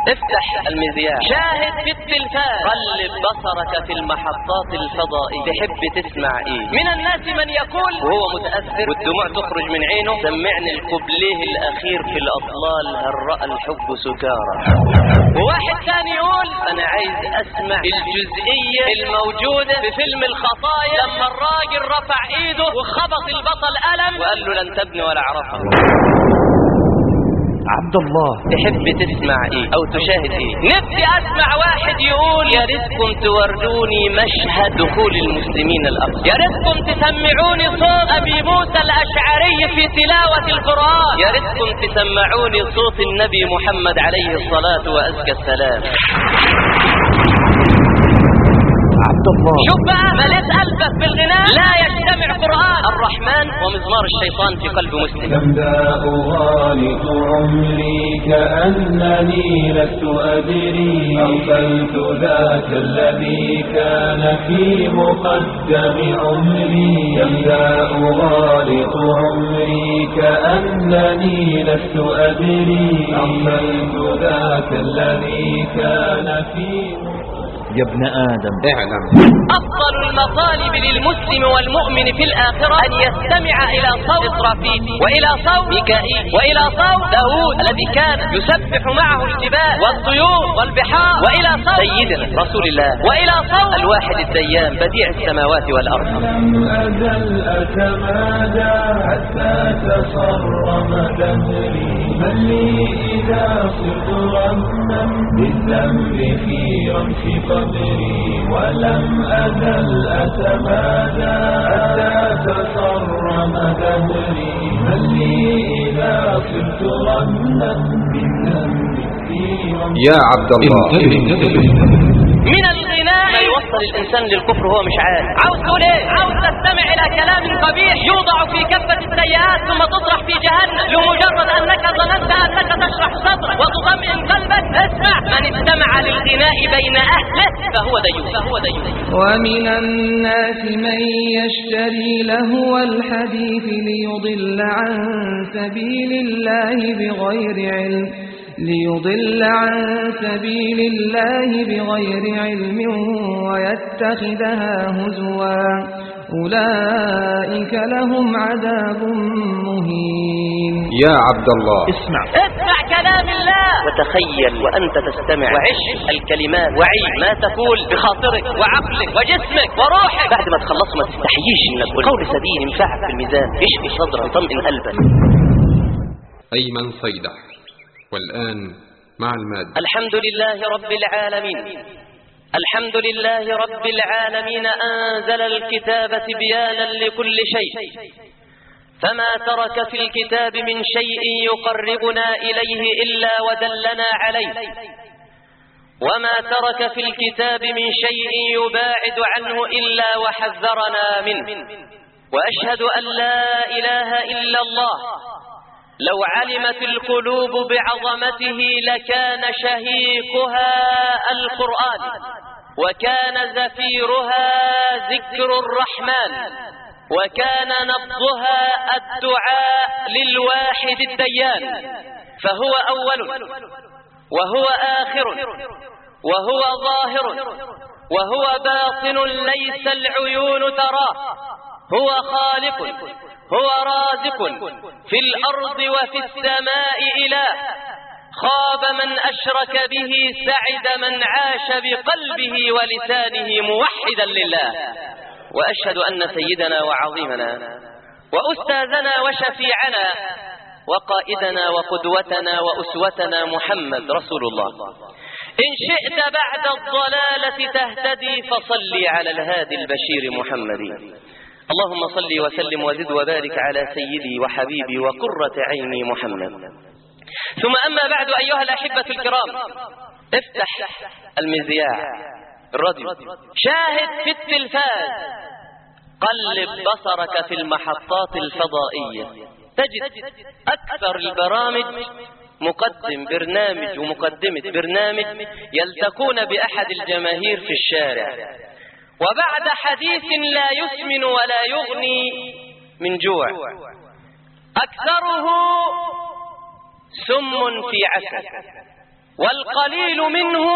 افتح المذياع، شاهد في التلفاز، قلب بصرك في المحطات الفضائية. تحب تسمع ايه؟ من الناس من يقول وهو متأثر والدموع تخرج من عينه: سمعني القبليه الاخير في الاطلال هل رأى الحب سكارى. وواحد ثاني يقول: انا عايز اسمع الجزئية الموجودة في فيلم الخطايا لما الراجل رفع ايده وخبط البطل قلم وقال له لن تبني ولا عرفها. عبد الله، تحب تسمع ايه او تشاهد ايه؟ نفسي اسمع واحد يقول: يا ريتكم توردوني مشهد دخول المسلمين الاقصى، يا ريتكم تسمعوني صوت ابي موسى الاشعري في تلاوة القرآن، يا ريتكم تسمعوني صوت النبي محمد عليه الصلاة وازكى السلام. عبد الله، شوف بقى، مليت قلبك بالغناء، لا يجتمع قرآن الرحمن ومزمار الشيطان في قلب مسلم. تمدأ غالط عمري كأنني لست أدري، أغفلت ذاك الذي كان في مقدم عمري. تمدأ غالط عمري كأنني لست أدري، أغفلت ذاك الذي كان في. يا ابن آدم اعلم أفضل المطالب للمسلم والمؤمن في الآخرة أن يستمع إلى صوت إسرافيل وإلى صوت ميكائيل وإلى صوت داود الذي كان يسبح معه الجبال والطيور والبحار، وإلى صوت سيدنا رسول الله، وإلى صوت الواحد الديان بديع السماوات والأرض. لم أزل أتمادى حتى تصرم دهري، من لي إذا صرت رما بالذنب في رمش قدري، ولم أزل أتمادى حتى تصرم دهري، من لي إذا صرت رما بالذنب في رمش. يا عبد الله، من الغناء ما يوصل الإنسان للكفر وهو مش عارف. عاوز تقول ايه؟ عاوز تستمع إلى كلام قبيح يوضع في كفة السيئات ثم تطرح في جهنم لمجرد أنك ظننت أنك تشرح صدرك وتطمئن قلبك. اسمع، من استمع للغناء بين أهله فهو ديوث. ومن الناس من يشتري لهو الحديث ليضل عن سبيل الله بغير علم ويتخذها هزوا، أولئك لهم عذاب مهين. يا عبد الله، اسمع كلام الله وتخيل وأنت تستمع، وعش الكلمات، وعي ما تقول بخاطرك وعقلك وجسمك وروحك. بعد ما تخلص ما تستحييش انك قول سبيل ينفعك في الميزان، يشفي صدرك ويطمئن قلبك. أيمن صيدح. والآن مع المادة. الحمد لله رب العالمين، الحمد لله رب العالمين أنزل الكتاب تبيانا لكل شيء، فما ترك في الكتاب من شيء يقربنا إليه إلا ودلنا عليه، وما ترك في الكتاب من شيء يباعد عنه إلا وحذرنا منه. وأشهد أن لا إله إلا الله، لو علمت القلوب بعظمته لكان شهيقها القرآن، وكان زفيرها ذكر الرحمن، وكان نبضها الدعاء للواحد الديان. فهو أول وهو آخر وهو ظاهر وهو باطن ليس العيون تراه، هو خالق، هو رازق في الأرض وفي السماء إله. خاب من أشرك به، سعد من عاش بقلبه ولسانه موحدا لله. وأشهد أن سيدنا وعظيمنا وأستاذنا وشفيعنا وقائدنا وقدوتنا وأسوتنا محمد رسول الله. إن شئت بعد الضلالة تهتدي فصلي على الهادي البشير محمد. اللهم صل وسلم وزد وبارك على سيدي وحبيبي وقرة عيني محمد. ثم أما بعد أيها الأحبة الكرام، افتح المذياع، الراديو، شاهد في التلفاز، قلب بصرك في المحطات الفضائية، تجد أكثر البرامج مقدم برنامج ومقدمة برنامج يلتقون بأحد الجماهير في الشارع، وبعد حديث لا يسمن ولا يغني من جوع، أكثره سم في عسل، والقليل منه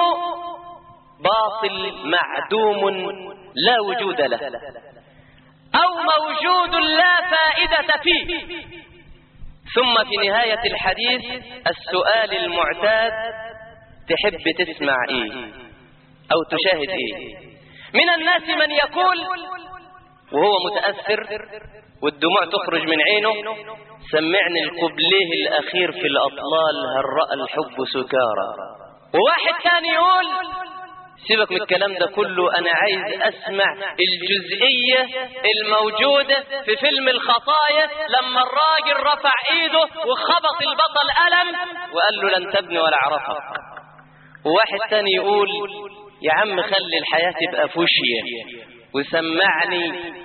باطل معدوم لا وجود له، أو موجود لا فائدة فيه. ثم في نهاية الحديث السؤال المعتاد: تحب تسمع إيه أو تشاهد إيه؟ من الناس من يقول وهو متأثر والدموع تخرج من عينه: سمعني القبليه الأخير في الأطلال هل رأى الحب سكارى. وواحد ثاني يقول: سيبك من الكلام ده كله، أنا عايز أسمع الجزئية الموجودة في فيلم الخطايا لما الراجل رفع إيده وخبط البطل ألم وقال له لن تبني ولا عرفك. وواحد ثاني يقول: يا عم خلي الحياة تبقى فوشية وسمعني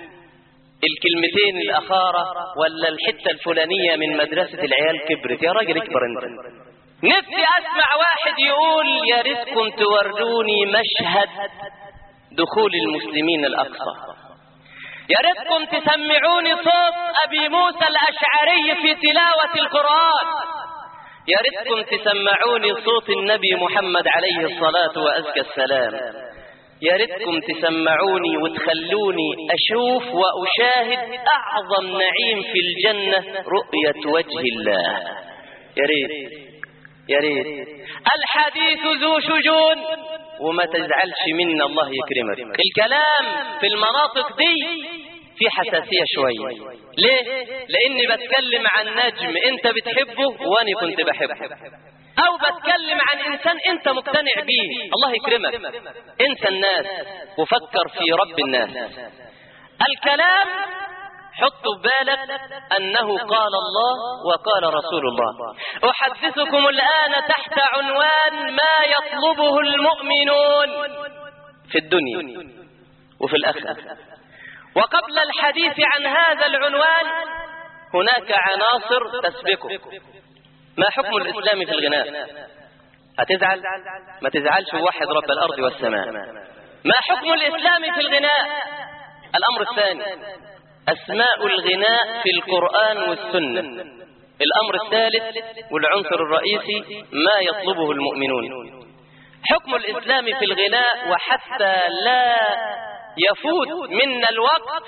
الكلمتين الأخارة ولا الحتة الفلانية من مدرسة العيال كبرت. يا راجل اكبر انت. نفسي أسمع واحد يقول: يا ريتكم توردوني مشهد دخول المسلمين الأقصى، يا ريتكم تسمعوني صوت أبي موسى الأشعري في تلاوة القرآن، يا ريتكم تسمعوني صوت النبي محمد عليه الصلاة وأزكى السلام، يا ريتكم تسمعوني وتخلوني أشوف وأشاهد أعظم نعيم في الجنة، رؤية وجه الله. يا ريت يا ريت. الحديث ذو شجون وما تزعلش منا، الله يكرمك. الكلام في المناطق دي في حساسية شوية. ليه؟ لأني بتكلم عن نجم أنت بتحبه وأنا كنت بحبه، أو بتكلم عن إنسان أنت مقتنع به. الله يكرمك، انسى الناس وفكر في رب الناس. الكلام حطوا بالك أنه قال الله وقال رسول الله. أحدثكم الآن تحت عنوان ما يطلبه المؤمنون في الدنيا وفي الآخرة. وقبل الحديث عن هذا العنوان هناك عناصر تسبقه. ما حكم الإسلام في الغناء؟ هتزعل؟ ما تزعلش، ووحد رب الأرض والسماء. ما حكم الإسلام في الغناء؟ الأمر الثاني: أسماء الغناء في القرآن والسنة. الأمر الثالث والعنصر الرئيسي: ما يطلبه المؤمنون. حكم الإسلام في الغناء. وحتى لا يفوت منا الوقت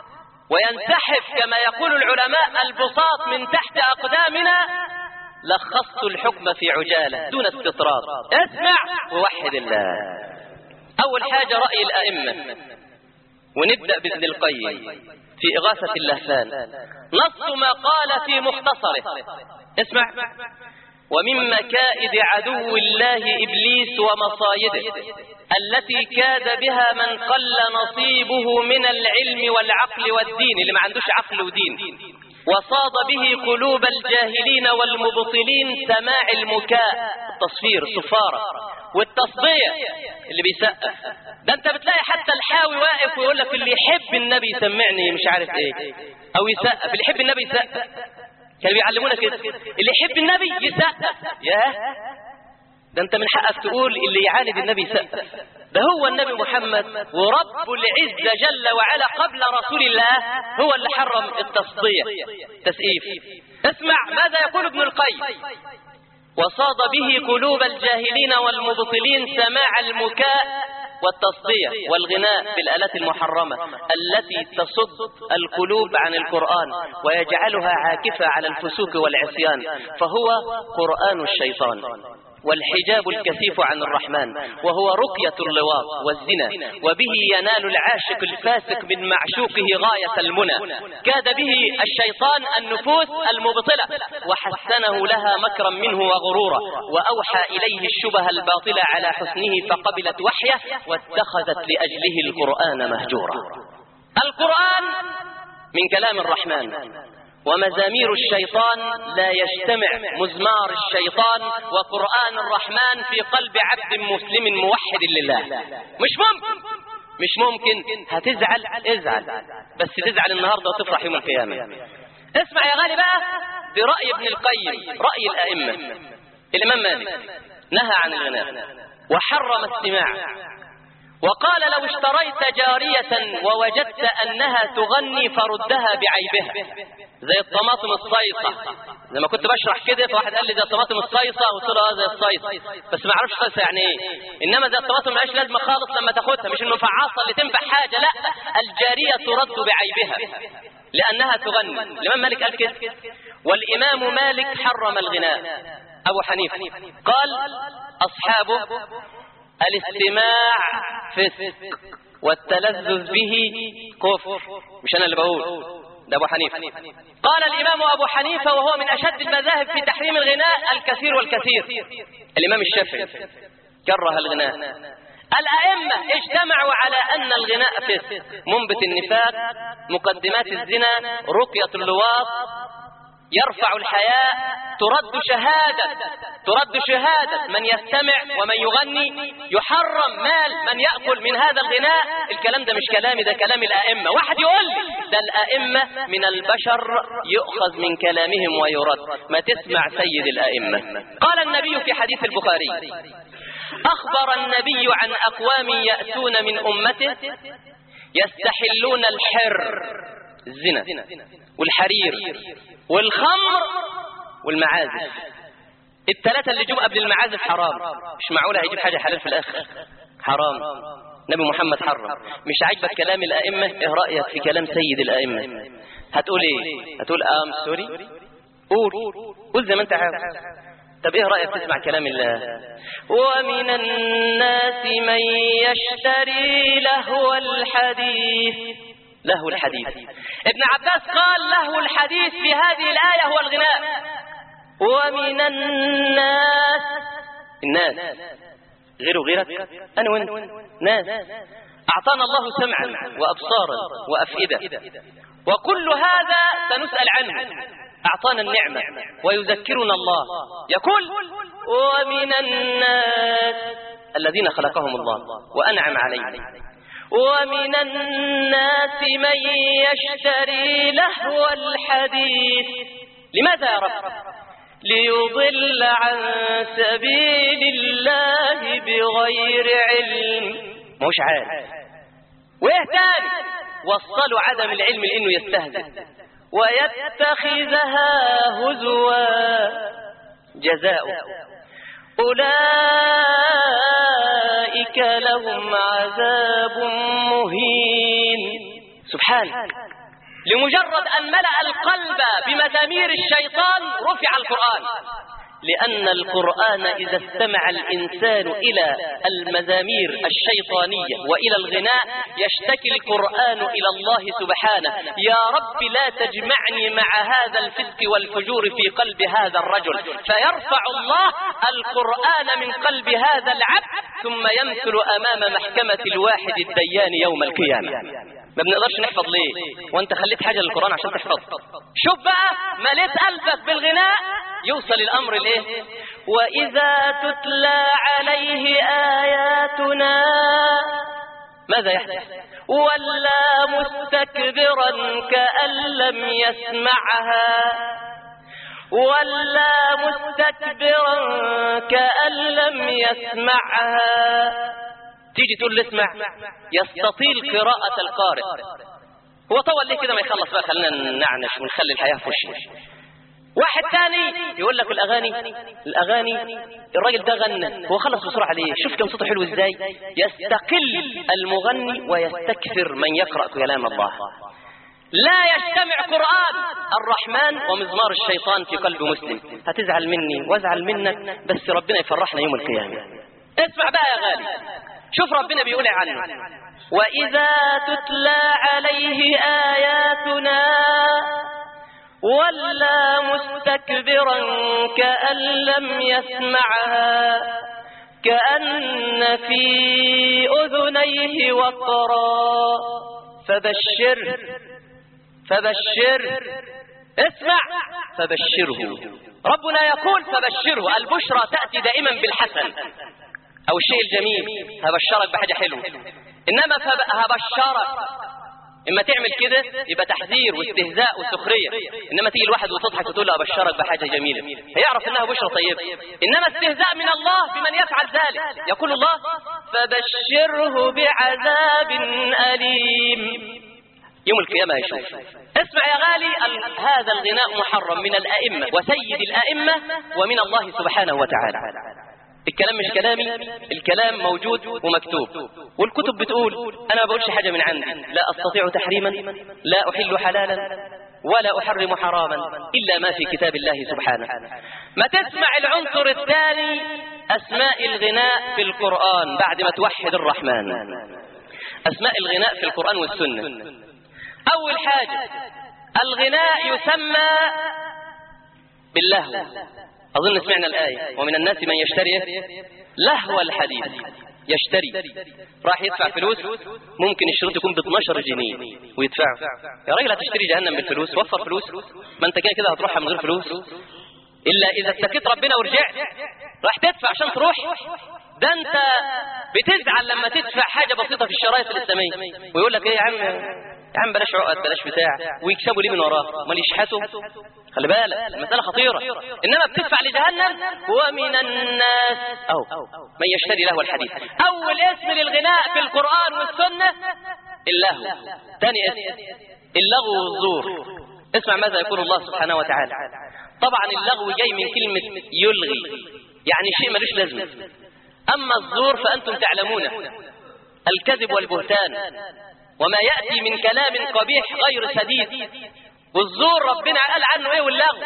وينسحب كما يقول العلماء البساط من تحت أقدامنا، لخصت الحكم في عجالة دون استطراد. اسمع ووحد الله. أول حاجة رأي الأئمة، ونبدأ بابن القيم في إغاثة اللهفان. نص ما قال في مختصره. اسمع: ومن مكائد عدو الله إبليس ومصايده التي كاد بها من قل نصيبه من العلم والعقل والدين، اللي ما عندوش عقل ودين، وصاد به قلوب الجاهلين والمبطلين، سماع المكاء، التصفير، الصفارة، والتصدية، اللي بيسقف. ده انت بتلاقي حتى الحاوي واقف ويقول لك اللي يحب النبي يسمعني مش عارف ايه، او يسقف. اللي يحب النبي يسقف. كانوا بيعلمونا كده، اللي يحب النبي يسقف. ياه، ده انت من حقك تقول اللي يعاند النبي يسقف. ده هو النبي محمد ورب العزة جل وعلا قبل رسول الله هو اللي حرم التصدية، تسقيف. اسمع ماذا يقول ابن القيم: وصاد به قلوب الجاهلين والمبطلين، سماع المكاء والتصدية والغناء بالآلات المحرمة التي تصد القلوب عن القرآن ويجعلها عاكفة على الفسوق والعصيان، فهو قرآن الشيطان والحجاب الكثيف عن الرحمن، وهو رقية اللواط والزنا، وبه ينال العاشق الفاسق من معشوقه غاية المنى. كاد به الشيطان النفوس المبطلة وحسنه لها مكرا منه وغرورا، وأوحى إليه الشبه الباطلة على حسنه فقبلت وحيه واتخذت لأجله القرآن مهجورا. القرآن من كلام الرحمن، ومزامير الشيطان لا يجتمع مزمار الشيطان وقرآن الرحمن في قلب عبد مسلم موحد لله. مش ممكن. هتزعل ازعل، بس تزعل النهاردة وتفرح يوم القيامة. اسمع يا غالي بقى برأي ابن القيم، رأي الأئمة. الإمام مالك نهى عن الغناء وحرم السماع، وقال لو اشتريت جارية ووجدت أنها تغني فردها بعيبها، زي الطماطم الصيصة. لما كنت بشرح كده فواحد قال لي ده الطماطم الصيصة، قلت له زي الصيصة، بس ما اعرفش صيصة يعني ايه. انما زي الطماطم ملهاش لازمة خالص لما تاخدها، مش المفعصة اللي تنفع حاجة، لا، الجارية ترد بعيبها لأنها تغني. الإمام مالك قال كده. والإمام مالك حرم الغناء. أبو حنيفة قال أصحابه الاستماع فسق والتلذذ به كفر. مش أنا اللي بقول، ده أبو حنيفة. قال الإمام أبو حنيفة وهو من أشد المذاهب في تحريم الغناء الكثير والكثير. الإمام الشافعي كره الغناء. الأئمة اجتمعوا على أن الغناء فسق، منبت النفاق، مقدمات الزنا، رقية اللواط، يرفع الحياء، ترد شهادة من يستمع ومن يغني، يحرم مال من يأكل من هذا الغناء. الكلام ده مش كلامي، ده كلام الأئمة. واحد يقول ده الأئمة من البشر يؤخذ من كلامهم ويرد. ما تسمع سيد الأئمة. قال النبي في حديث البخاري: أخبر النبي عن أقوام يأتون من أمته يستحلون الحر، الزنا والحرير والخمر والمعازف. الثلاثة اللي جم قبل المعازف حرام، مش معقولة هيجيب حاجة حلال في الآخر، حرام. نبي محمد حرم. مش عاجبك كلام الأئمة؟ ايه رأيك في كلام سيد الأئمة؟ هتقول ايه؟ هتقول سوري؟ قول زي ما انت عاوز. طب ايه رأيك تسمع كلام الله؟ ومن الناس من يشتري لهو الحديث. ابن عباس قال لهو الحديث في هذه الآية هو الغناء. ومن الناس غير وغيرك، أنا وانت ناس. أعطانا الله سمعا وأبصارا وأفئدة، وكل هذا سنسأل عنه. أعطانا النعمة ويذكرنا الله، يقول: ومن الناس الذين خلقهم الله وأنعم عليهم، ومن الناس من يشتري لهو الحديث. لماذا يا رب؟ ليضل عن سبيل الله بغير علم. مش عارف. وإيه تاني؟ وصلوا عدم العلم لأنه يستهزئ ويتخذها هزوا. جزاؤه أولئك لهم عذاب مهين. سبحانه، لمجرد أن ملأ القلب بمزامير الشيطان رفع القرآن. لأن القرآن إذا استمع الإنسان إلى المزامير الشيطانية وإلى الغناء يشتكي القرآن إلى الله سبحانه: يا رب لا تجمعني مع هذا الفسق والفجور في قلب هذا الرجل. فيرفع الله القرآن من قلب هذا العبد، ثم يمثل أمام محكمة الواحد الديان يوم القيامة. ما بنقدرش نحفظ ليه؟ وانت خليت حاجة للقرآن عشان تحفظ؟ شوف بقى، مليت قلبك بالغناء يوصل الأمر ليه؟ وإذا تتلى عليه آياتنا ماذا يحدث؟ ولا مستكبرا كأن لم يسمعها، ولا مستكبرا كأن لم يسمعها. تيجي تقول له اسمع، يستطيل قراءة القارئ. هو طول ليه كده ما يخلص بقى، خلينا نعنش ونخلي الحياة في وشنا. واحد ثاني يقول لك الأغاني الراجل ده غنى، هو خلص بسرعة ليه؟ شوف كم صوته حلو ازاي. يستقل المغني ويستكثر من يقرأ كلام الله. لا يجتمع قرآن الرحمن ومزمار الشيطان في قلب مسلم. هتزعل مني وازعل منك، بس ربنا يفرحنا يوم القيامة. اسمع بقى يا غالي، شوف ربنا بيقول عنه: وإذا تتلى عليه آياتنا ولا مستكبرا كأن لم يسمعها كأن في أذنيه وقرا فبشره. اسمع، فبشره. ربنا يقول فبشره. البشرى تأتي دائما بالحسن أو الشيء الجميل، هبشرك بحاجة حلوة. إنما هبشرك اما تعمل كده يبقى تحذير واستهزاء وسخريه، انما تيجي الواحد وتضحك وتقول له ابشرك بحاجه جميله، هيعرف انها بشرى طيبه. انما استهزاء من الله بمن يفعل ذلك. يقول الله فبشره بعذاب اليم، يوم القيامه هيشوف. اسمع يا غالي، هذا الغناء محرم من الائمه وسيد الائمه ومن الله سبحانه وتعالى. الكلام مش كلامي، الكلام موجود ومكتوب، والكتب بتقول. انا ما بقولش حاجه من عندي، لا استطيع تحريما، لا احل حلالا ولا احرم حراما الا ما في كتاب الله سبحانه. ما تسمع العنصر الثاني، اسماء الغناء في القرآن بعد ما توحد الرحمن. اسماء الغناء في القرآن والسنة. اول حاجة الغناء يسمى باللهو. أظن سمعنا الآية ومن الناس من يشتري لهو الحديث. يشتري، راح يدفع فلوس، ممكن الشروط يكون ب12 جنيه ويدفعه. يا راجل هتشتري جهنم بالفلوس؟ وفر فلوس، ما انت كده هتروحها من غير فلوس، إلا إذا اتقيت ربنا ورجعت راح تدفع عشان تروح. ده انت بتزعل لما تدفع حاجة بسيطة في الشرايط الإسلامية ويقول لك ايه يا عم بلاش عقد بلاش بتاع، ويكسبوا ليه من وراه؟ ما يشحتوا. خلي بالك المسألة خطيرة. إنما بتدفع لجهنم. ومن الناس من يشتري لهو الحديث. أول اسم للغناء في القرآن والسنة اللهو. ثاني اسم اللغو والزور. اسمع ماذا يقول الله سبحانه وتعالى. طبعا اللغو جاي من كلمة يلغي، يعني شيء ملوش لازمة. أما الزور فأنتم تعلمونه، الكذب والبهتان وما يأتي من كلام قبيح غير سديد. والزور ربنا قال عنه ايه؟ واللغو.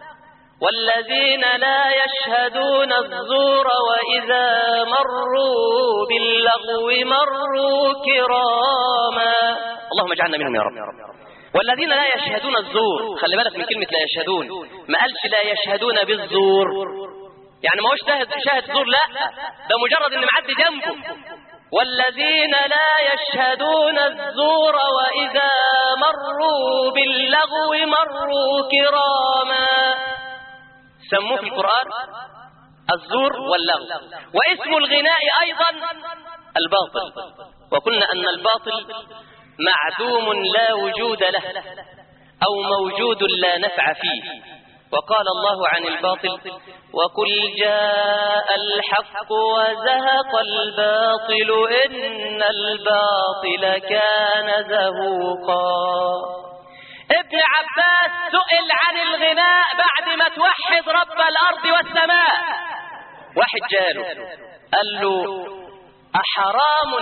والذين لا يشهدون الزور وإذا مروا باللغو مروا كراما. اللهم اجعلنا منهم يا رب. والذين لا يشهدون الزور، خلي بالك من كلمة لا يشهدون، ما قالش لا يشهدون بالزور، يعني ما هوش شاهد زور، لا ده مجرد ان معدي جنبه. والذين لا يشهدون الزور وإذا مروا باللغو مروا كراما. سموه في القرآن الزور واللغو. واسم الغناء أيضا الباطل، وقلنا أن الباطل معدوم لا وجود له أو موجود لا نفع فيه. وقال الله عن الباطل وقل جاء الحق وزهق الباطل إن الباطل كان زهوقا. ابن عباس سئل عن الغناء بعد ما توحد رب الأرض والسماء. واحد جاله قال له أحرام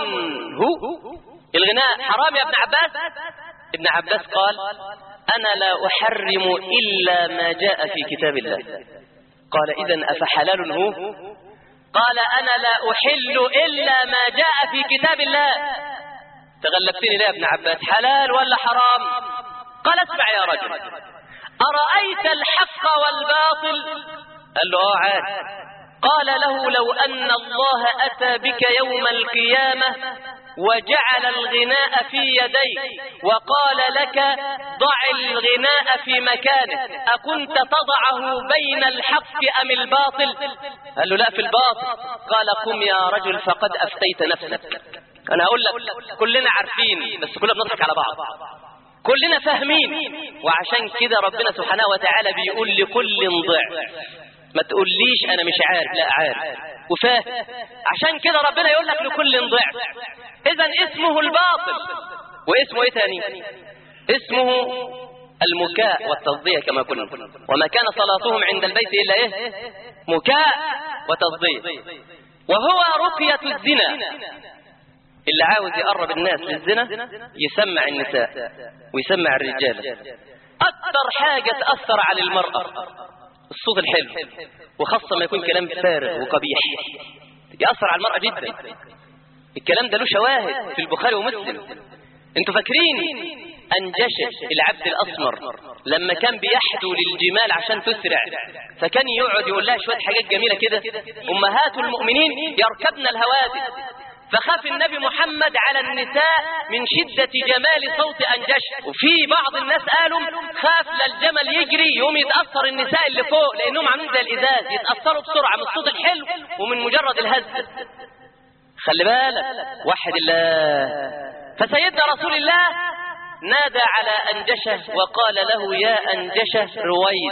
هو الغناء؟ حرام يا ابن عباس؟ ابن عباس قال أنا لا أحرم إلا ما جاء في كتاب الله. قال إذن أفحلال هو؟ قال أنا لا أحل إلا ما جاء في كتاب الله. تغلبتني ليه يا ابن عباس، حلال ولا حرام؟ قال اسمع يا رجل، أرأيت الحق والباطل؟ قال له عاد. قال له لو أن الله أتى بك يوم القيامة وجعل الغناء في يديك وقال لك ضع الغناء في مكانه، أكنت تضعه بين الحق أم الباطل؟ قال له لا في الباطل. قال قم يا رجل فقد أفتيت نفسك. أنا أقول لك كلنا عارفين بس كلنا بنضحك على بعض، كلنا فاهمين. وعشان كده ربنا سبحانه وتعالى بيقول لكل ضعف. ما تقوليش أنا مش عارف، لا عارف وفاهم. عشان كده ربنا يقول لك لكل ضعف. إذن اسمه الباطل. واسمه ايه تاني؟ اسمه المكاء والتصدية كما قلنا. وما كان صلاتهم عند البيت إلا ايه؟ مكاء وتصدية. وهو رقية الزنا. اللي عاوز يقرب الناس للزنا يسمع النساء ويسمع الرجال. أكثر حاجة تأثر على المرأة الصوت الحلو، وخاصة ما يكون كلام فارغ وقبيح يأثر على المرأة جدا. الكلام ده له شواهد في البخاري ومسلم. انتوا فاكرين أنجشة العبد الأسمر لما كان بيحدو للجمال عشان تسرع، فكان يقعد يقول لها شوية حاجات جميلة كده، أمهات المؤمنين يركبن الهوادث. فخاف النبي محمد على النساء من شدة جمال صوت أنجشة. وفي بعض الناس قالوا خاف للجمل يجري يوم يتأثر النساء اللي فوق، لأنهم عاملين زي الإزاز يتأثروا بسرعة من الصوت الحلو ومن مجرد الهز. خلي بالك وحد الله. فسيدنا رسول الله نادى على أنجشة وقال له يا أنجشة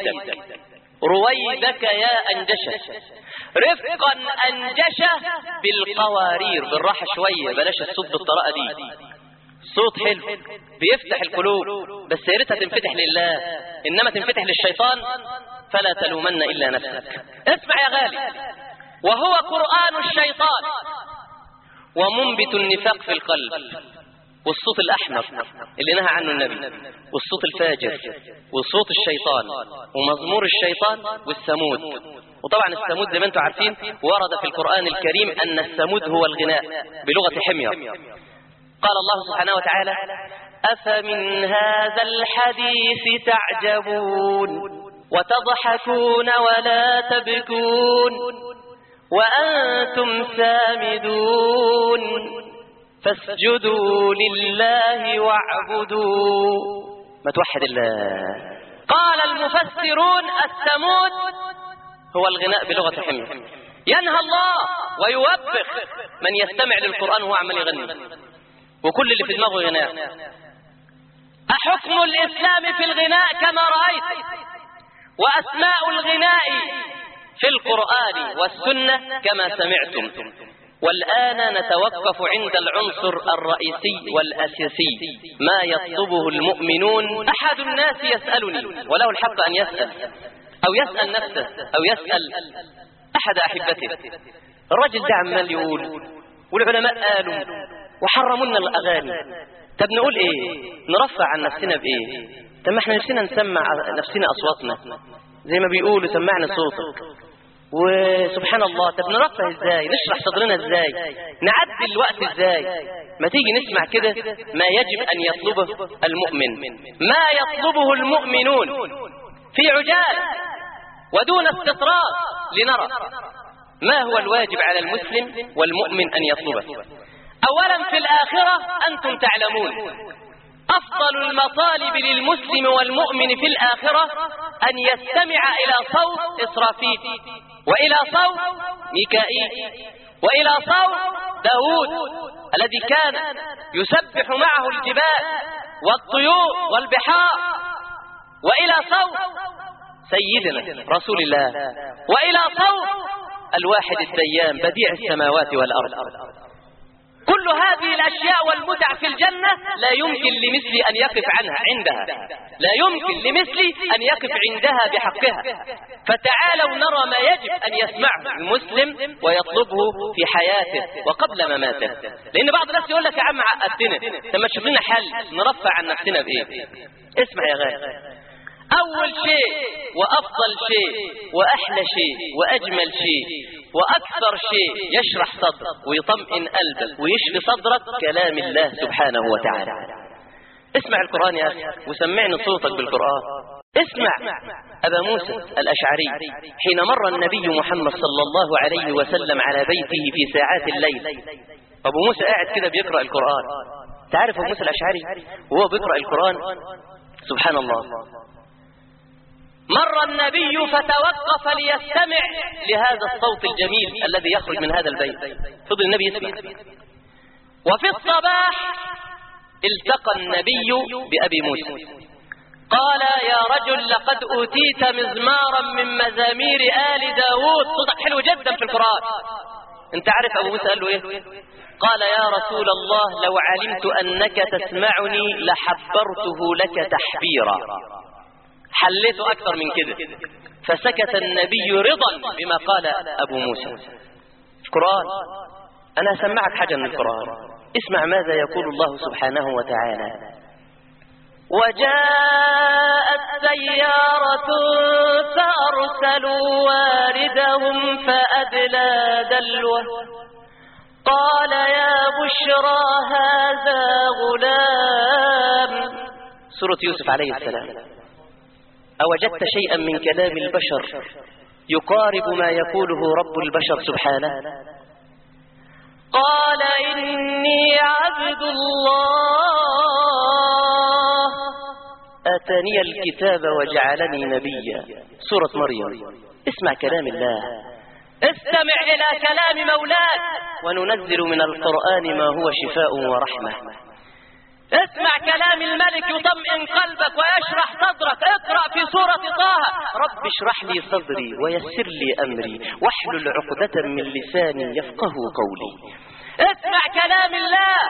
رويدك يا أنجشة، رفقا أنجشة بالقوارير، بالراحة شوية، بلاش الصوت بالطريقة دي، صوت حلو بيفتح القلوب، بس يا ريتها تنفتح لله، إنما تنفتح للشيطان، فلا تلومن إلا نفسك. اسمع يا غالي، وهو قرآن الشيطان ومنبت النفاق في القلب، والصوت الأحمر اللي نهى عنه النبي، والصوت الفاجر، وصوت الشيطان، ومزمور الشيطان، والثمود. وطبعا الثمود زي ما انتم عارفين ورد في القرآن الكريم أن الثمود هو الغناء بلغة حمير. قال الله سبحانه وتعالى أفمن هذا الحديث تعجبون وتضحكون ولا تبكون وأنتم سامدون فاسجدوا لله واعبدوا. ما توحد الله. قال المفسرون الثمود هو الغناء بلغة حمير، ينهى الله ويوبخ من يستمع للقرآن وهو عمال يغني وكل اللي في دماغه غناء. أحكم الإسلام في الغناء كما رأيت، وأسماء الغناء في القرآن والسنة كما سمعتم. والآن نتوقف عند العنصر الرئيسي والأساسي ما يطلبه المؤمنون. أحد الناس يسألني وله الحق أن يسأل، أو يسأل نفسه، أو يسأل أحد أحبته. الرجل ده عمال يقول والعلماء قالوا وحرمونا الأغاني، طب نقول إيه؟ نرفع عن نفسنا بإيه؟ طب ما احنا نفسنا نسمع نفسنا أصواتنا زي ما بيقولوا سمعنا صوتك، وسبحان الله. طب نرفه ازاي؟ نشرح صدرنا ازاي؟ نعدي الوقت ازاي؟ ما تيجي نسمع كده ما يجب أن يطلبه المؤمن، ما يطلبه المؤمنون في عجال ودون استطراد، لنرى ما هو الواجب على المسلم والمؤمن أن يطلبه. أولا في الآخرة أنتم تعلمون أفضل المطالب للمسلم والمؤمن في الآخرة أن يستمع إلى صوت إسرافيل، وإلى صوت ميكائيل، وإلى صوت داود الذي كان يسبح معه الجبال والطيور والبحار، وإلى صوت سيدنا رسول الله، وإلى صوت الواحد الديان بديع السماوات والأرض. كل هذه الأشياء والمتع في الجنة لا يمكن لمثلي أن يقف عندها، لا يمكن لمثلي أن يقف عندها بحقها. فتعالوا نرى ما يجب أن يسمعه المسلم ويطلبه في حياته وقبل مماته. لأن بعض الناس يقول لك يا عم عقدتنا، طب ما تشوف لنا حل نرفع عن نفسنا بإيه؟ اسمع يا غالي، أول شيء وأفضل شيء وأحلى شيء وأجمل شيء وأكثر شيء يشرح صدرك ويطمئن قلبك ويشفي صدرك كلام الله سبحانه وتعالى. اسمع القرآن يا أخي وسمعني صوتك بالقرآن. اسمع أبا موسى الأشعري حين مر النبي محمد صلى الله عليه وسلم على بيته في ساعات الليل. أبو موسى قاعد كده بيقرأ القرآن. تعرف أبو موسى الأشعري وهو بيقرأ القرآن سبحان الله، مر النبي فتوقف ليستمع لهذا الصوت الجميل الذي يخرج من هذا البيت. فضل النبي يسمع. وفي الصباح التقى النبي بأبي موسى قال يا رجل لقد أوتيت مزمارا من مزامير آل داود، صوتك حلو جدا في القرآن. انت عارف أبو موسى قال له ايه؟ قال يا رسول الله لو علمت أنك تسمعني لحبرته لك تحبيرا، حليته أكثر من كده. فسكت النبي رضا بما قال أبو موسى. القرآن أنا أسمعك حاجة من القرآن، اسمع ماذا يقول الله سبحانه وتعالى. وجاءت سيارة فأرسلوا واردهم فأدلى دلوه قال يا بشرى هذا غلام. سورة يوسف عليه السلام. أوجدت شيئا من كلام البشر يقارب ما يقوله رب البشر سبحانه؟ قال إني عبد الله آتاني الكتاب وجعلني نبيا. سورة مريم. اسمع كلام الله، استمع إلى كلام مولاك. وننزل من القرآن ما هو شفاء ورحمة. اسمع كلام الملك يطمئن قلبك ويشرح صدرك. اقرأ في سورة طه: رب اشرح لي صدري ويسر لي أمري واحلل عقدة من لساني يفقه قولي. اسمع كلام الله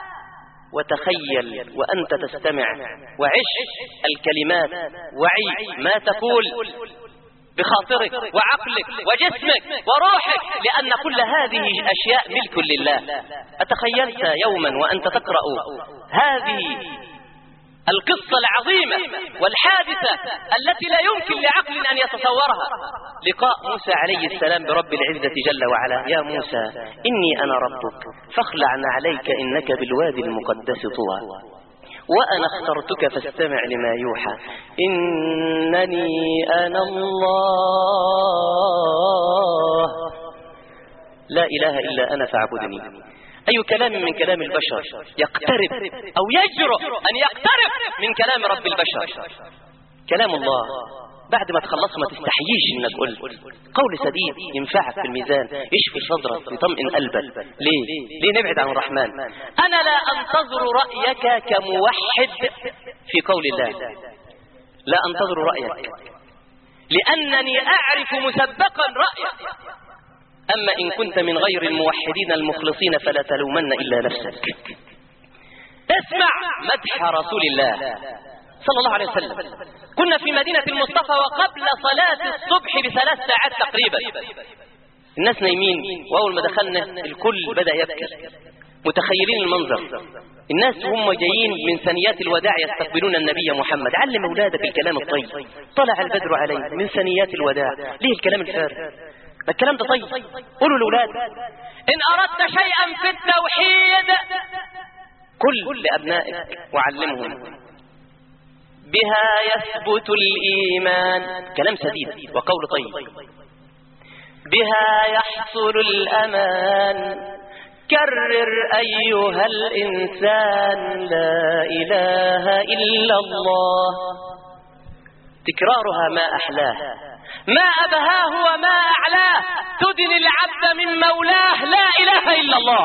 وتخيل وأنت تستمع وعش الكلمات، وعي ما تقول بخاطرك وعقلك وجسمك وروحك، لأن كل هذه أشياء ملك لله. أتخيلت يوما وأنت تقرأ هذه القصة العظيمة والحادثة التي لا يمكن لعقل أن يتصورها، لقاء موسى عليه السلام برب العزة جل وعلا: يا موسى إني أنا ربك فاخلع عليك إنك بالوادي المقدس طوى وأنا اخترتك فاستمع لما يوحى إنني أنا الله لا إله إلا أنا فاعبدني. أي كلام من كلام البشر يقترب أو يجرؤ أن يقترب من كلام رب البشر؟ كلام الله بعد ما تخلص ما تستحييش انك قلت قول سديد ينفعك في الميزان، يشفي صدرك، يطمئن قلبك. ليه نبعد عن الرحمن؟ انا لا انتظر رأيك كموحد في قول الله، لا انتظر رأيك لانني اعرف مسبقا رأيك. اما ان كنت من غير الموحدين المخلصين فلا تلومن الا نفسك. اسمع مدح رسول الله صلى الله عليه وسلم. كنا في مدينة المصطفى وقبل صلاة الصبح ب3 ساعات تقريبا، الناس نايمين، وأول ما دخلنا الكل بدأ يبكي، متخيلين المنظر. الناس هم جايين من ثنيات الوداع يستقبلون النبي محمد. علم أولادك الكلام الطيب. طلع البدر عليه من ثنيات الوداع. ليه الكلام الفارغ؟ الكلام ده طيب. قولوا لأولاد: إن أردت شيئا في التوحيد قل لأبنائك وعلمهم بها يثبت الإيمان. كلام سديد وقول طيب. بها يحصل الأمان. كرر أيها الإنسان لا إله إلا الله. تكرارها ما أحلاه، ما أبهاه وما أعلاه. تدني العبد من مولاه لا إله إلا الله.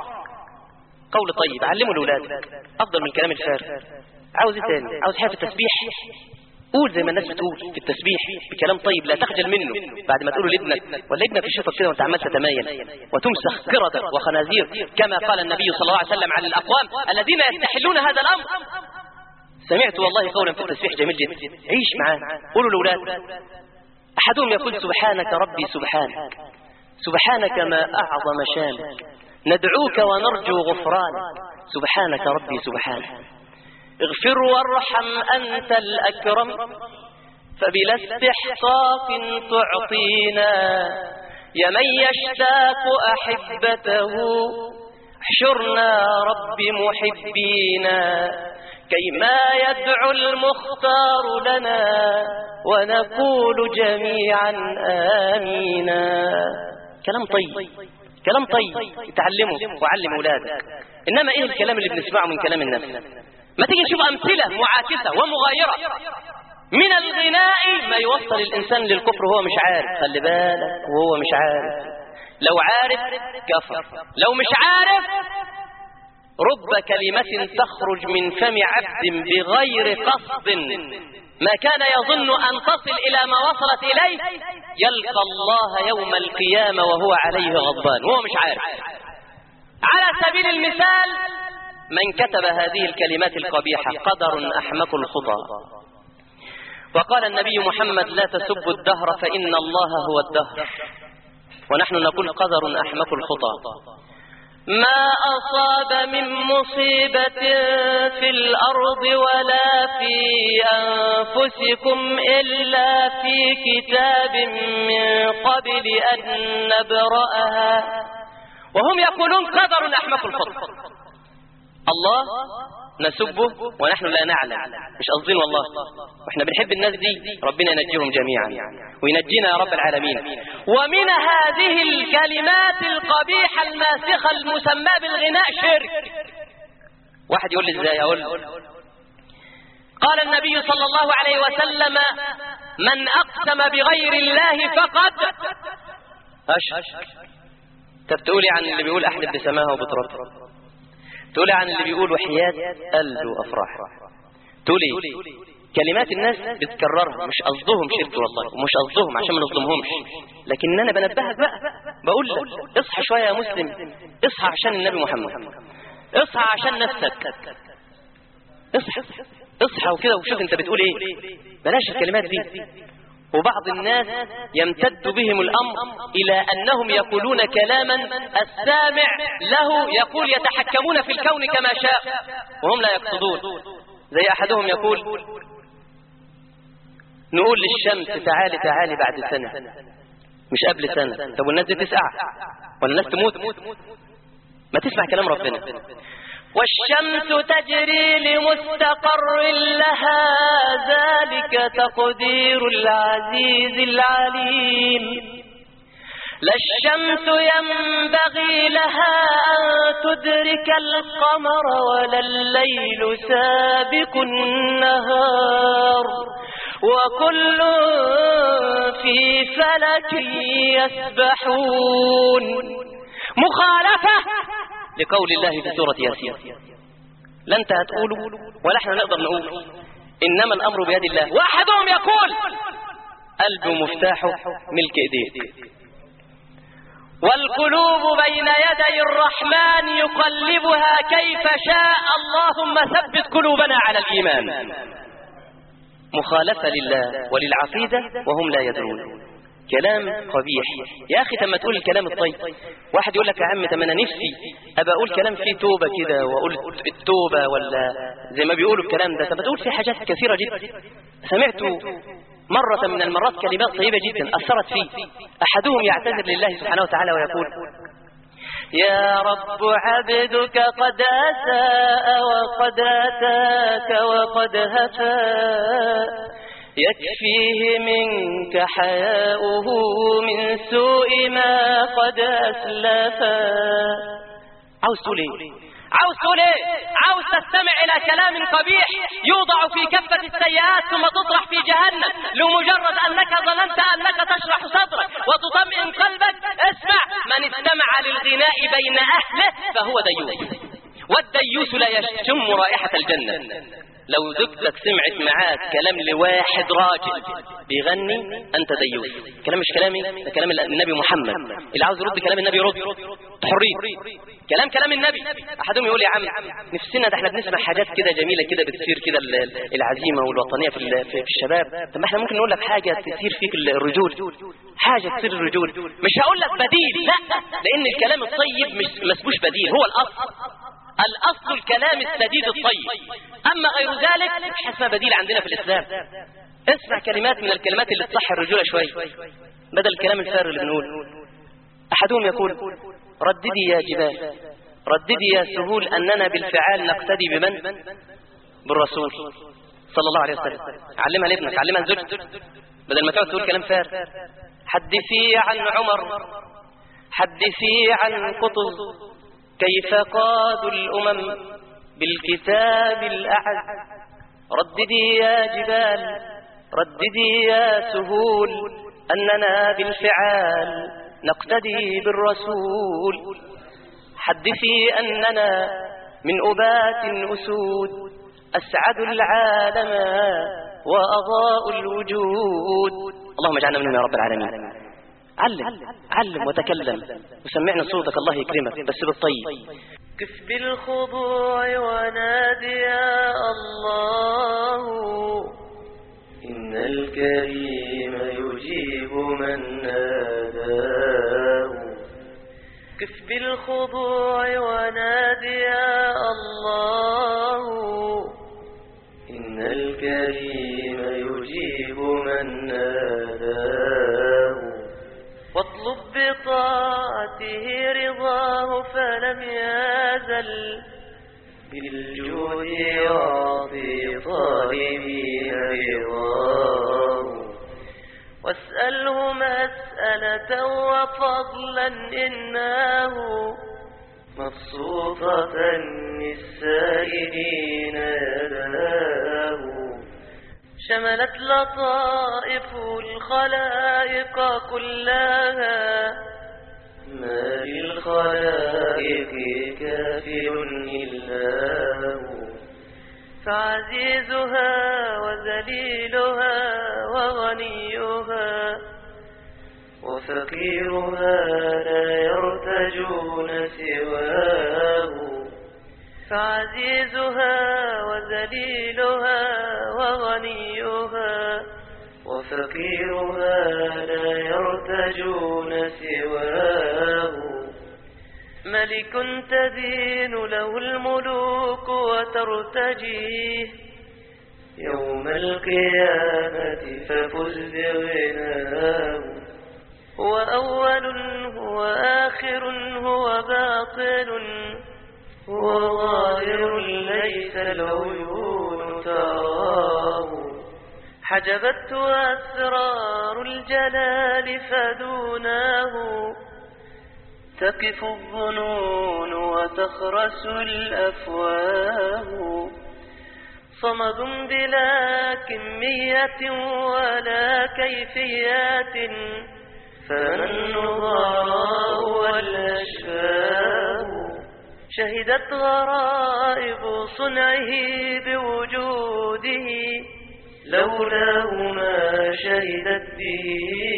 قول طيب. علموا الأولاد أفضل من الكلام الفارغ. عاوز ايه تاني؟ عاوز حاجه في التسبيح؟ قول زي ما الناس بتقول في التسبيح بكلام طيب، لا تخجل منه. بعد ما تقوله لابنك ولا ابنك يشوفك كده وانت عمال تتمايل وتمسخ قردة وخنازير كما قال النبي صلى الله عليه وسلم عن الاقوام الذين يستحلون هذا الامر. سمعت والله قولا في التسبيح جميل جدا، عيش معاه. قولوا لاولاد: احدهم يقول سبحانك ربي سبحانك، سبحانك ما اعظم شانك، ندعوك ونرجو غفرانك، سبحانك ربي سبحانك. اغفر وارحم أنت الأكرم فبلا استحقاق تعطينا. يا من يشتاق أحبته احشرنا رب محبينا. كيما يدعو المختار لنا ونقول جميعا آمينا. كلام طيب، كلام طيب اتعلمه وعلم أولادك. إنما إيه الكلام اللي بنسمعه من كلام الناس؟ ما تيجي نشوف أمثلة معاكسة ومغايرة من الغناء ما يوصل الإنسان للكفر وهو مش عارف. خلي بالك وهو مش عارف. لو عارف كفر، لو مش عارف رب كلمة تخرج من فم عبد بغير قصد ما كان يظن أن تصل إلى ما وصلت إليه يلقى الله يوم القيامة وهو عليه غضبان وهو مش عارف. على سبيل المثال من كتب هذه الكلمات القبيحة: قدر أحمق الخطى. وقال النبي محمد: لا تسبوا الدهر فإن الله هو الدهر. ونحن نقول: قدر أحمق الخطى. ما أصاب من مصيبة في الأرض ولا في أنفسكم إلا في كتاب من قبل أن نبرأها. وهم يقولون قدر أحمق الخطى. الله نسبه ونحن لا نعلم، مش قصدين والله، واحنا بنحب الناس دي، ربنا ينجيهم جميعا وينجينا يا رب العالمين. ومن هذه الكلمات القبيحة الماسخة المسمى بالغناء شرك. واحد يقول لي ازاي؟ اقول قال النبي صلى الله عليه وسلم: من اقسم بغير الله فقد اشرك. طب تقولي عن اللي بيقول احلف بسماها وبتراب؟ تقولي عن اللي بيقول وحياة قلب وأفراح. تقولي كلمات الناس بتكررها، مش قصدهم شرك والله، ومش قصدهم عشان ما نظلمهمش، لكن أنا بنبهك بقى، بقول لك اصحى شوية يا مسلم، اصحى عشان النبي محمد، اصحى عشان نفسك، اصحى وكده وشوف انت بتقول ايه. بلاش الكلمات دي. وبعض الناس يمتد بهم الأمر إلى أنهم يقولون كلاما السامع له يقول يتحكمون في الكون كما شاء وهم لا يقصدون. زي أحدهم يقول نقول للشمس تعالي تعالي بعد سنة، مش قبل سنة. طب والناس دي تسقع ولا الناس تموت؟ ما تسمع كلام ربنا. والشمس تجري لمستقر لها ذلك تقدير العزيز العليم. لا الشمس ينبغي لها أن تدرك القمر ولا الليل سابق النهار وكل في فلك يسبحون. مخالفة لقول الله في سورة ياسين. لا انت هتقولوا ولا احنا نقدر نقول، انما الامر بيد الله. واحدهم يقول قلب مفتاحه ملك ايديك، والقلوب بين يدي الرحمن يقلبها كيف شاء، اللهم ثبت قلوبنا على الايمان. مخالفة لله وللعقيدة وهم لا يدرون. كلام قبيح يا أخي. تم تقول الكلام الطيب. واحد يقول لك يا عم تم أنا نفسي أبقى أقول كلام فيه توبة كده، وأقول التوبة ولا زي ما بيقولوا الكلام ده. تم تقول فيه حاجات كثيرة جدا. سمعت مرة من المرات كلمات طيبة جدا أثرت فيه. أحدهم يعتذر لله سبحانه وتعالى ويقول يا رب عبدك قد أساء وقد أتاك وقد هفا، يكفيه منك حياؤه من سوء ما قد أسلفا. عاوز تقول ايه؟ عاوز تقول ايه؟ عاوز تستمع الى كلام قبيح يوضع في كفة السيئات ثم تطرح في جهنم لمجرد انك ظننت انك تشرح صدرك وتطمئن قلبك. اسمع، من استمع للغناء بين اهله فهو ديوث، والديوث لا يشم رائحة الجنة. لو زوجتك سمعت معاك كلام لواحد راجل بيغني انت ديوث. كلام مش كلامي، ده كلام النبي محمد. اللي عاوز يرد كلام النبي يرد حرية. كلام النبي. احدهم يقول يا عم نفسنا ده احنا بنسمع حاجات كده جميله كده بتثير كده العزيمه والوطنيه في الشباب. طب ما احنا ممكن نقول لك حاجه تثير فيك الرجول، حاجه تثير الرجول. مش هقول لك بديل، لا، لان الكلام الطيب مش مسبوش بديل، هو الأصل الكلام السديد الطيب. أما غير ذلك حسب بديل عندنا في الإسلام. اسمع كلمات من الكلمات اللي تصحي الرجولة شوي بدل الكلام الفارغ اللي بنقول. أحدهم يقول رددي يا جبال، رددي يا سهول أننا بالفعال نقتدي بمن؟ بالرسول صلى الله عليه وسلم. علمها لابنك، علمها لزوجتك، بدل ما تقعد تقول كلام فارغ. حدثي عن عمر، حدثي عن قطز، كيف قادوا الأمم بالكتاب الأعز. رددي يا جبال، رددي يا سهول أننا بالفعال نقتدي بالرسول. حدثي أننا من أبات أسود أسعد العالم وأضاء الوجود. اللهم اجعلنا منهم يا رب العالمين. علم وتكلم وسمعنا صوتك، الله يكرمك بس بالطيب. كف بالخضوع ونادي يا الله، إن الكريم يجيب من ناداه. كف بالخضوع ونادي يا الله، إن الكريم يجيب من ناداه. واطلب بطاعته رضاه فلم يزل بالجود يعطي طالبين رضاه. واسأله مسألة وفضلا إنه مبسوطة للسائلين يداه. شملت لطائف الخلائق كلها، ما للخلائق كافر إلا فعزيزها وذليلها وغنيها وفقيرها لا يرتجون سواه. فعزيزها وذليلها وغنيها وفقيرها لا يرتجون سواه. ملك تدين له الملوك وترتجيه يوم القيامة ففز بغناه. هو أول هو آخر هو باطل هو ظاهر ليس العيون تراه. حجبته أسرار الجلال فدوناه تقف الظنون وتخرس الأفواه. صمد بلا كمية ولا كيفيات فالنظراء والأشفاه. شهدت غرائب صنعه بوجوده لولاه ما شهدت به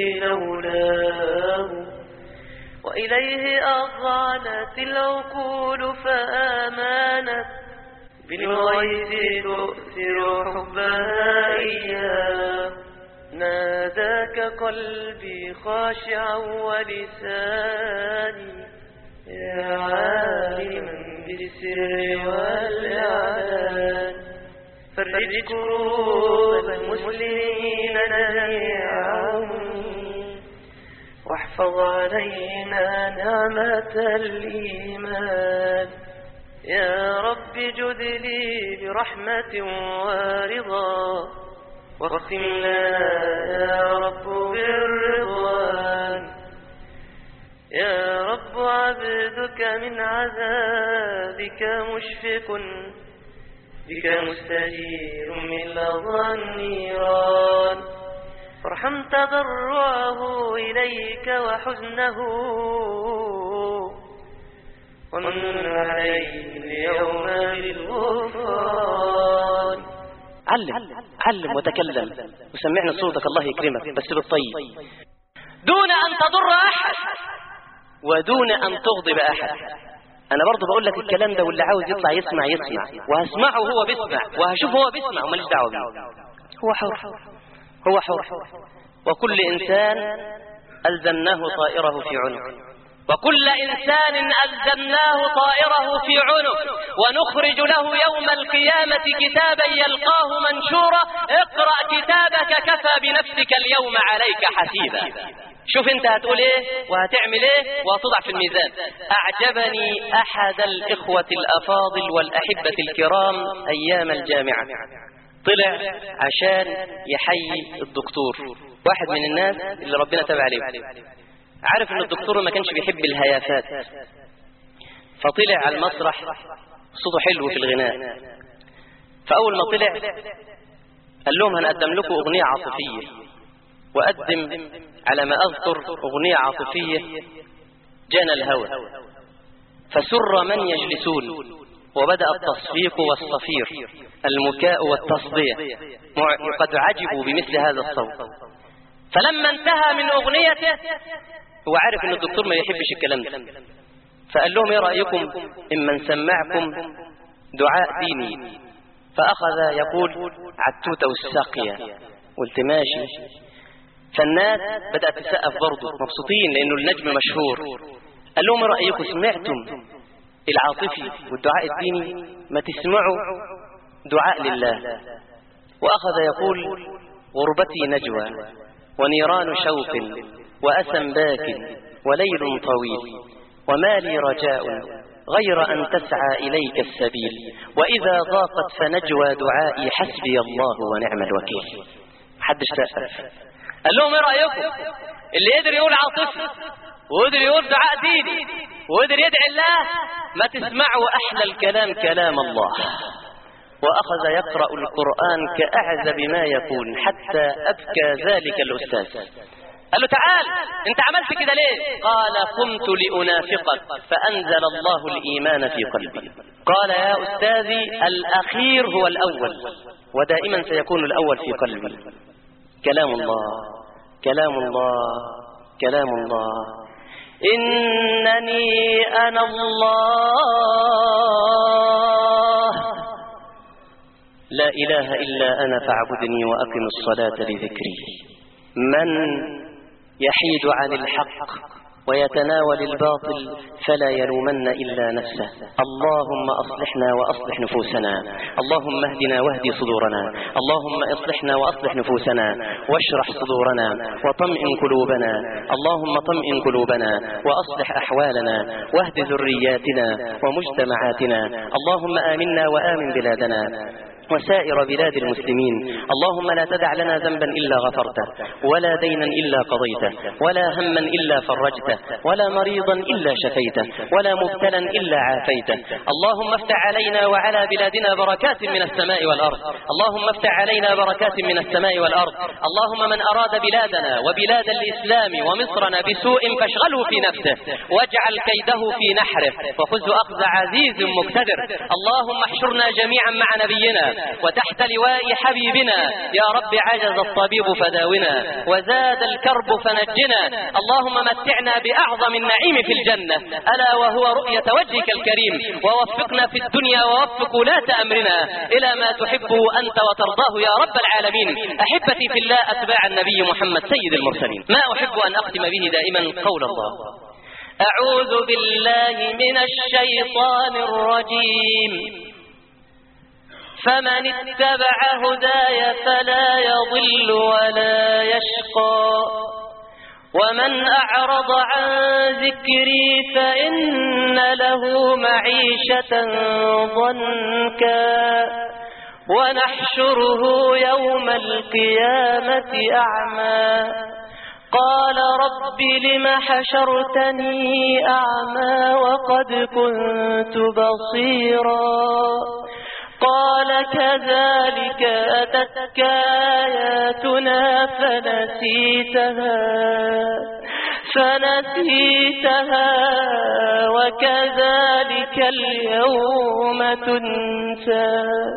لولاه. وإليه أضعنت العقول فآمانت بالغيث تؤثر حبها إياه. ناداك قلبي خاشعا ولساني يا عالما بالسر والإعلان. فرج كروب المسلمين جميعهم واحفظ علينا نعمة الإيمان. يا رب جد لي برحمة ورضا واختم لنا يا رب بالرضوان. يا رب عبدك من عذابك مشفق بك مستجير من لظى النيران. فارحم تضرعه إليك وحزنه ومن عليه اليوم بالغفران. علم وتكلم وسمعنا صوتك الله يكرمك بس بالطيب دون أن تضر أحد ودون أن تغضب أحد. أنا برضو بقول لك الكلام ده واللي عاوز يطلع يسمع وهسمعه هو بيسمع وهشوفه هو بيسمع وماليش دعوة بيه. هو حر وكل إنسان ألزمناه طائره في عنق وكل إنسان ألزمناه طائره في عنق ونخرج له يوم القيامة كتابا يلقاه منشورا اقرأ كتابك كفى بنفسك اليوم عليك حسيبا. شوف انت هتقول ايه وهتعمل ايه وهتضع في الميزان. اعجبني احد الاخوة الافاضل والاحبة الكرام ايام الجامعة طلع عشان يحيي الدكتور واحد من الناس اللي ربنا تابع عليه. عارف ان الدكتور ما كانش بيحب الهيافات فطلع على المسرح صوته حلو في الغناء. فاول ما طلع قال لهم هنقدم لكم اغنية عاطفية وقدم على ما أذكر أغنية عاطفية جنى الهوى. فسر من يجلسون وبدأ التصفيق والصفير المكاء والتصدية قد عجبوا بمثل هذا الصوت. فلما انتهى من أغنيته هو عارف أن الدكتور ما يحبش الكلام ده فقال لهم ايه رأيكم إما نسمعكم دعاء ديني. فأخذ يقول عالتوتة والساقية قلت ماشي. فالناس بدأت تسقف برضه مبسوطين لأنه النجم مشهور. قال لهم رأيكم سمعتم العاطفي والدعاء الديني ما تسمعوا دعاء لله. وأخذ يقول غربتي نجوى ونيران شوق وأسم باك وليل طويل وما لي رجاء غير أن تسعى إليك السبيل وإذا ضاقت فنجوى دعائي حسبي الله ونعم الوكيل. محدش سقف. قال لهم ايه رأيكم اللي يقدر يقول عاطفي وقدر يقول دعاء ديني وقدر يدعي الله ما تسمعوا أحلى الكلام كلام الله. وأخذ يقرأ القرآن كأعزب ما يكون حتى أبكى ذلك الأستاذ. قال له تعال انت عملت كده ليه؟ قال قمت لأنافقك فأنزل الله الإيمان في قلبي. قال يا أستاذي الأخير هو الأول، ودائما سيكون الأول في قلبي. كلام الله كلام الله كلام الله. إنني أنا الله لا إله إلا أنا فاعبدني وأقم الصلاة لذكري. من يحيد عن الحق ويتناول الباطل فلا يلومن إلا نفسه. اللهم أصلحنا وأصلح نفوسنا، اللهم اهدنا واهدي صدورنا، اللهم اصلحنا وأصلح نفوسنا واشرح صدورنا وطمئن قلوبنا، اللهم طمئن قلوبنا وأصلح أحوالنا واهد ذرياتنا ومجتمعاتنا. اللهم آمنا وآمن بلادنا وسائر بلاد المسلمين. اللهم لا تدع لنا ذنبا إلا غفرته، ولا دينا إلا قضيته، ولا هما إلا فرجته، ولا مريضا إلا شفيته، ولا مبتلا إلا عافيته. اللهم افتح علينا وعلى بلادنا بركات من السماء والأرض، اللهم افتح علينا بركات من السماء والأرض. اللهم من أراد بلادنا وبلاد الإسلام ومصرنا بسوء فاشغله في نفسه واجعل كيده في نحره وخذه أخذ عزيز مقتدر. اللهم احشرنا جميعا مع نبينا وتحت لواء حبيبنا. يا رب عجز الطبيب فداونا وزاد الكرب فنجنا. اللهم متعنا بأعظم النعيم في الجنة ألا وهو رؤية وجهك الكريم، ووفقنا في الدنيا ووفق ولاة أمرنا إلى ما تحبه أنت وترضاه يا رب العالمين. أحبتي في الله أتباع النبي محمد سيد المرسلين، ما أحب أن أختم به دائما قول الله: أعوذ بالله من الشيطان الرجيم. فمن اتبع هداي فلا يضل ولا يشقى، ومن أعرض عن ذكري فإن له معيشة ضنكا ونحشره يوم القيامة أعمى. قال رب لم حشرتني أعمى وقد كنت بصيرا. قال كذلك أتتك آياتنا فنسيتها وكذلك اليوم تنسى.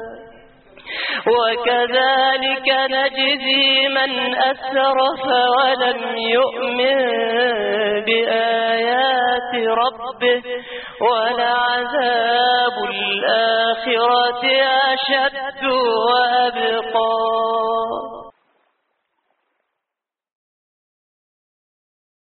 وكذلك نجزي من أسرف ولم يؤمن بآيات ربه ولعذاب الآخرة أشد وأبقى.